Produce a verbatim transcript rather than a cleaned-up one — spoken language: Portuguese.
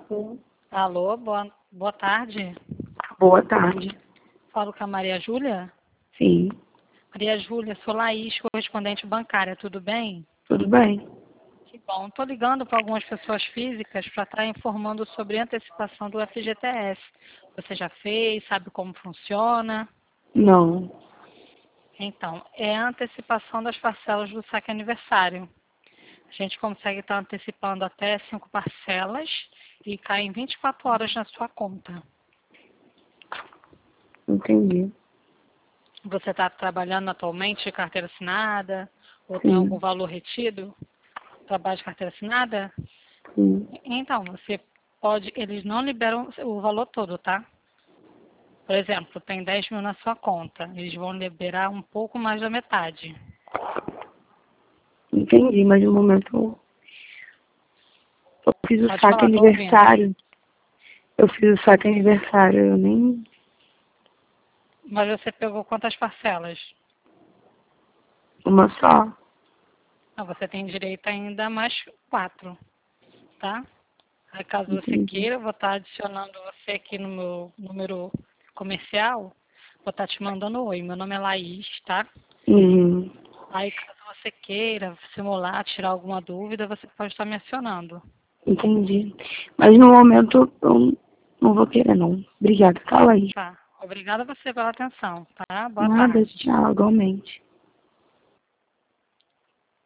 Sim. Alô, boa, boa tarde. Boa tarde. Falo com a Maria Júlia? Sim. Maria Júlia, sou Laís, correspondente bancária, tudo bem? Tudo bem? Que bom. Estou ligando para algumas pessoas físicas para estar informando sobre a antecipação do F G T S. Você já fez? Sabe como funciona? Não. Então, é a antecipação das parcelas do saque aniversário. A gente consegue estar antecipando até cinco parcelas e cai em vinte e quatro horas na sua conta. Entendi. Você está trabalhando atualmente de carteira assinada? Ou tem algum Sim. valor retido? Trabalho de carteira assinada? Sim. Então, você pode, eles não liberam o valor todo, tá? Por exemplo, tem dez mil na sua conta, eles vão liberar um pouco mais da metade. Entendi, mas no momento eu, eu fiz o Pode saque falar, tô ouvindo. aniversário. Eu fiz o saque aniversário, eu nem... Mas você pegou quantas parcelas? Uma só. Não, você tem direito ainda a mais quatro, tá? Aí, caso você Entendi. queira, eu vou estar adicionando você aqui no meu número comercial. Vou estar te mandando oi. Meu nome é Laís, tá? Uhum. Aí, caso você queira simular, tirar alguma dúvida, você pode estar me acionando. Entendi. Mas no momento eu não vou querer, não. Obrigada, tá, Laís? Tá. Obrigada a você pela atenção, tá? Boa Nada, tarde. tchau, igualmente.